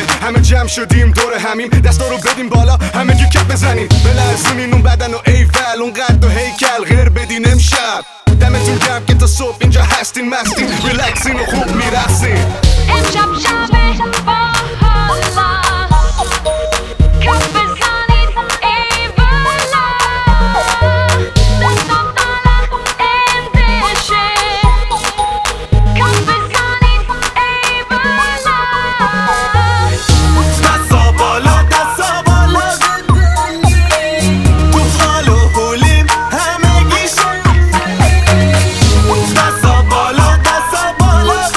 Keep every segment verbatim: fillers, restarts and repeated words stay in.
همه جمع شدیم دور همیم، دستا رو بدیم بالا همه گی کپ بزنیم، بلرزونین اون بدن و ایول اون قد و هیکل غیر بدین امشب. دمتون گرم که تا صبح اینجا هستین مستین، ریلکسین و خوب میرسین. امشب شبه باحالا کف بزنید ای بالا، دستا بالا اندشه کف بزنید ای بالا. دستا بالا دستا بالا تو حال و حولیم همگی شد. دستا بالا دستا بالا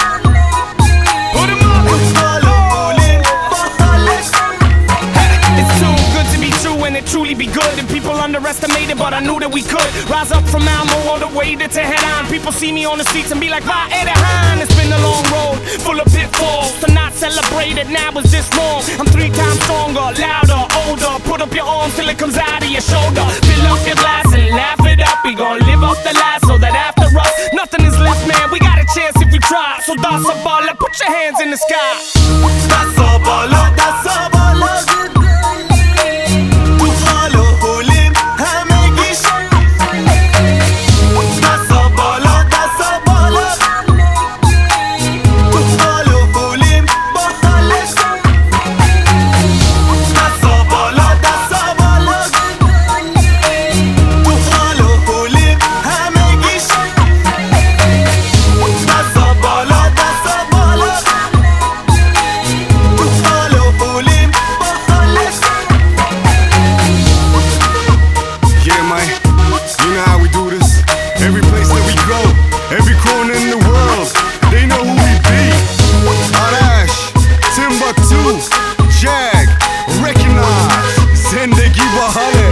truly be good and people underestimated, but I knew that we could rise up from Malmo all the way to Tehran. People see me on the streets and be like, "Va Edehan." It's been a long road full of pitfalls. To not celebrate it now is just wrong. I'm three times stronger, louder, older. Put up your arms till it comes out of your shoulder. Fill up your glass and laugh it up. We gon' live off the last so that after us nothing is left, man. We got a chance if we try. So that's a baller, put your hands in the sky. That's a baller, that's a baller. Every place that we go, every corner in the world, they know who we be. Arash, Timbuktu, Jag, recognize, Zendegi Bahale.